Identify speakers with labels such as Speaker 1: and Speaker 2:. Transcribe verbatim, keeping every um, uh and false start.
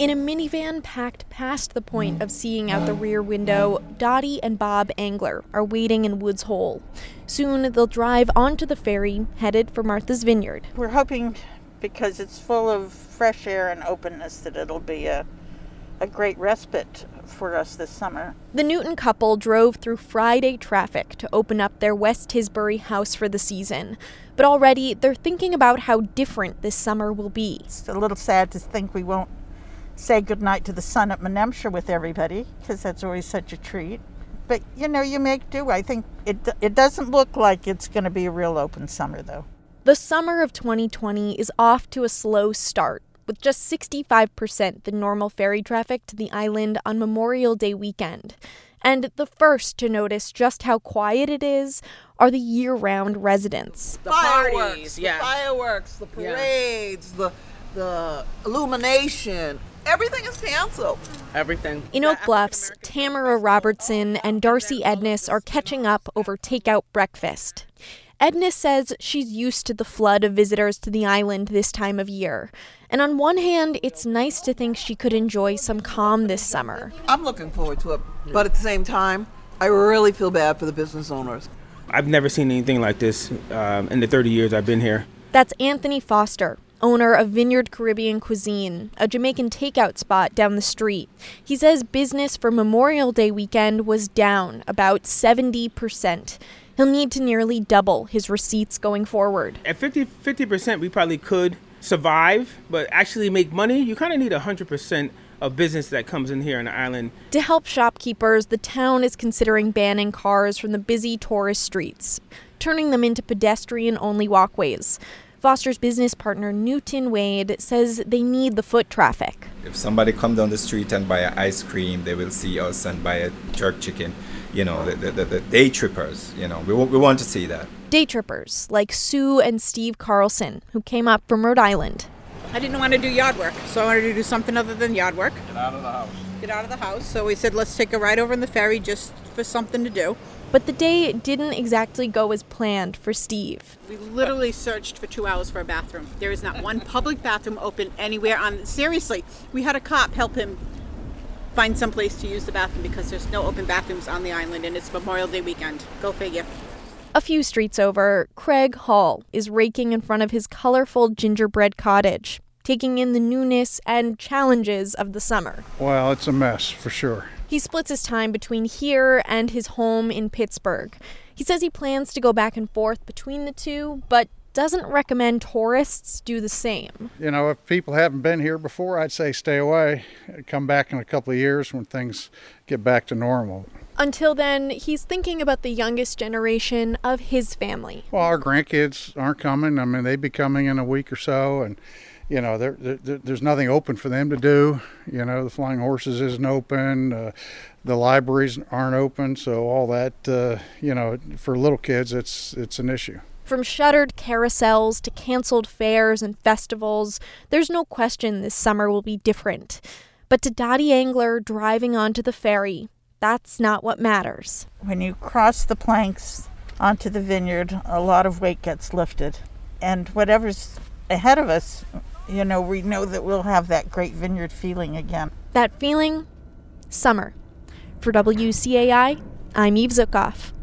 Speaker 1: In a minivan packed past the point of seeing out the rear window, Dottie and Bob Angler are waiting in Woods Hole. Soon they'll drive onto the ferry, headed for Martha's Vineyard.
Speaker 2: We're hoping, because it's full of fresh air and openness, that it'll be a, a great respite for us this summer.
Speaker 1: The Newton couple drove through Friday traffic to open up their West Tisbury house for the season. But already they're thinking about how different this summer will be.
Speaker 2: It's a little sad to think we won't say goodnight to the sun at Menemsha with everybody, because that's always such a treat. But, you know, you make do. I think it it doesn't look like it's going to be a real open summer, though.
Speaker 1: The summer of twenty twenty is off to a slow start, with just sixty-five percent the normal ferry traffic to the island on Memorial Day weekend. And the first to notice just how quiet it is are the year-round residents.
Speaker 3: The
Speaker 4: fireworks,
Speaker 3: parties, yeah.
Speaker 4: the fireworks, the parades, yeah. the the illumination. Everything is canceled.
Speaker 3: Everything.
Speaker 1: In Oak Bluffs, Tamara Robertson and Darcy Edness are catching up over takeout breakfast. Edness says she's used to the flood of visitors to the island this time of year. And on one hand, it's nice to think she could enjoy some calm this summer.
Speaker 4: I'm looking forward to it, but at the same time, I really feel bad for the business owners.
Speaker 5: I've never seen anything like this um, in the thirty years I've been here.
Speaker 1: That's Anthony Foster, owner of Vineyard Caribbean Cuisine, a Jamaican takeout spot down the street. He says business for Memorial Day weekend was down about seventy percent. He'll need to nearly double his receipts going forward.
Speaker 5: At fifty percent, we probably could survive, but actually make money, you kind of need one hundred percent of business that comes in here on the island.
Speaker 1: To help shopkeepers, the town is considering banning cars from the busy tourist streets, turning them into pedestrian-only walkways. Foster's business partner, Newton Wade, says they need the foot traffic.
Speaker 6: If somebody come down the street and buy an ice cream, they will see us and buy a jerk chicken. You know, the, the, the day trippers, you know, we, we want to see that.
Speaker 1: Day trippers, like Sue and Steve Carlson, who came up from Rhode Island.
Speaker 7: I didn't want to do yard work, so I wanted to do something other than yard work.
Speaker 6: Get out of the house.
Speaker 7: Get out of the house. So we said, let's take a ride over in the ferry just for something to do.
Speaker 1: But the day didn't exactly go as planned for Steve.
Speaker 7: We literally searched for two hours for a bathroom. There is not one public bathroom open anywhere on... Seriously, we had a cop help him find some place to use the bathroom because there's no open bathrooms on the island and it's Memorial Day weekend. Go figure.
Speaker 1: A few streets over, Craig Hall is raking in front of his colorful gingerbread cottage, taking in the newness and challenges of the summer.
Speaker 8: Well, it's a mess, for sure.
Speaker 1: He splits his time between here and his home in Pittsburgh. He says he plans to go back and forth between the two, but doesn't recommend tourists do the same.
Speaker 8: You know, if people haven't been here before, I'd say stay away. Come back in a couple of years when things get back to normal.
Speaker 1: Until then, he's thinking about the youngest generation of his family.
Speaker 8: Well, our grandkids aren't coming. I mean, they'd be coming in a week or so, and you know, there, there, there's nothing open for them to do. You know, the Flying Horses isn't open, uh, the libraries aren't open, so all that, uh, you know, for little kids, it's it's an issue.
Speaker 1: From shuttered carousels to canceled fairs and festivals, there's no question this summer will be different. But to Dottie Angler driving onto the ferry, that's not what matters.
Speaker 2: When you cross the planks onto the vineyard, a lot of weight gets lifted. And whatever's ahead of us, you know, we know that we'll have that great vineyard feeling again.
Speaker 1: That feeling? Summer. For W C A I, I'm Eve Zukoff.